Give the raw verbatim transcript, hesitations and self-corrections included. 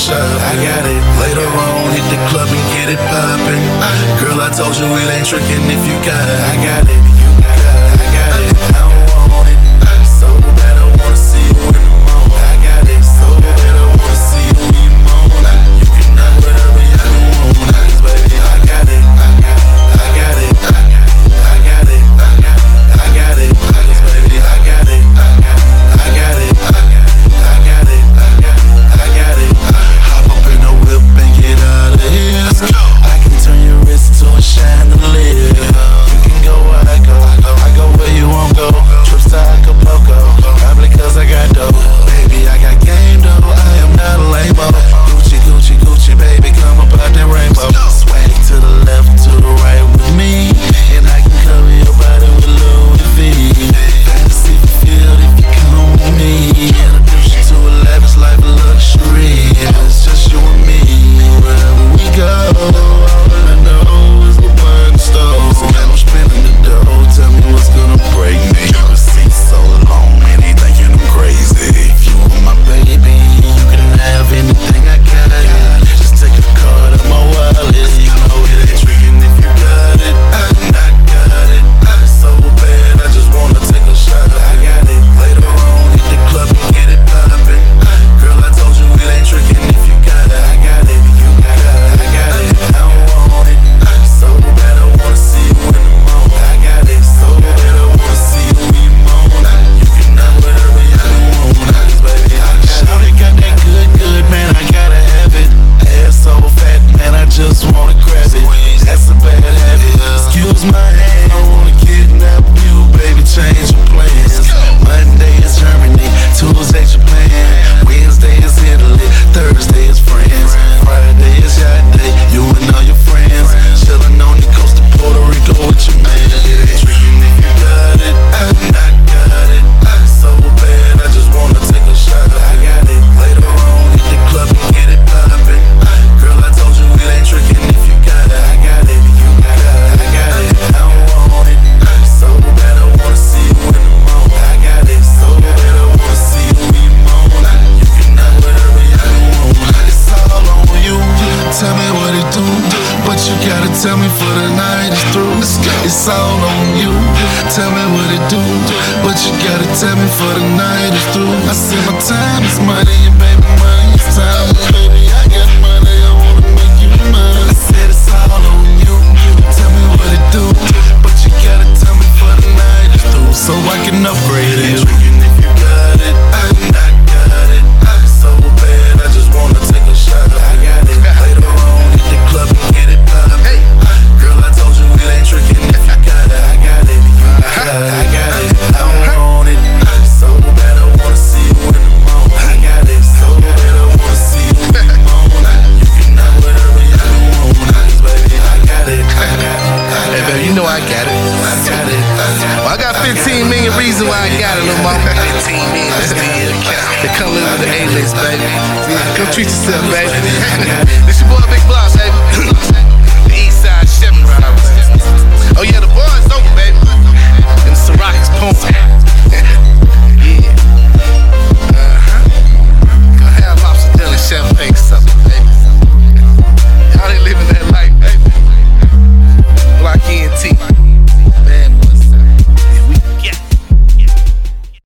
shot. I got it. Later on, hit the club and get it poppin'. Girl, I told you it ain't trickin' if you got it. I got it. You got it. I got it. I don't want it. So bad I wanna see you in the morning. I got it. So bad I wanna see you in the morning. You can knock whatever you want, baby. I got it. I got it. I got it. I got it. I got it. I got it. Baby, I got it. I got it. I got it. I got it. Hop up in the whip and get out of here. Let's go. I can turn your wrist to a chandelier. You can go where I go. I go where you won't go. Trips to Acapulco, probably cause I got dough. Baby, I got game though. I am not a lame-o. Gucci, Gucci, Gucci, baby, come up out that rainbow. Swag to the left, to the right with me, and I can cover your body with Louis V. Fantasy fulfilled if you come with me. Introduce you to a lavish life of luxury. It's just you and me, wherever we go. All that I know is we're burning stove. So man, I'm spinning the dough. Tell me what's gonna break me. The seat so long, and they thinking I'm crazy. If you want my baby, you can have anything I got. Just take a card out my wallet. You know it ain't tricking if you got it. I, I got it. I'm so bad, I just wanna take a shot. I got it. Later on, hit the club and get it poppin'. Girl, I told you it ain't tricking if you got it. I got it. You got it. I got it. I don't want it. So bad, I wanna see you in the morning. I got it. So bad, I wanna see you in the morning. You can knock whatever you want, baby. I got it. Shawty got that good, good, man. I gotta have it. Ass so fat, man. I just wanna grab it. That's a bad habit. Excuse my hand. I wanna kidnap you, baby. Change your plans. Monday is Germany, Tuesday Japan, Wednesday is Italy, Thursday is France, Friday is your day. You and all your friends chillin' on the coast of Puerto Rico with your man. Trickin' if you got it, I, I got it. I'm so bad, I just wanna take a shot. I got it. Later on, hit the club and get it poppin'. Girl, I told you it ain't trickin' if you got it. I got it. You got it. I got it. I don't want it. So bad, I wanna see you in the morning. I got it. So bad, I wanna see you in the morning. You can knock whatever you want. It's all on you. Tell me what it do, but you gotta tell me for the night is through. It's all on you. Tell me what it do, but you gotta tell me for the night is through. I said my time is money, and baby, money is time. Baby, I got money, I wanna make you mine. I said it's all on you. Tell me what it do, but you gotta tell me for the night is through, so I can upgrade it. If you got it, I, I got it. I'm so bad, I just wanna take a shot. I got it. Later on, hit the club and get it poppin'. Hey, girl, I told you it ain't trickin' if you got it. I got it. You got it. I got it. I don't want it. So bad, I wanna see you in the morning. I got it. So bad, I wanna see you in the morning. You can knock whatever you want, baby. I got it. I got it. Hey, baby, you know I got it. I got it. Well, I got fifteen million reasons why I got it, little mama. fifteen million still count. They come live with the A-list, baby. Come treat yourself, baby. I got it. This your boy, Big Bloss.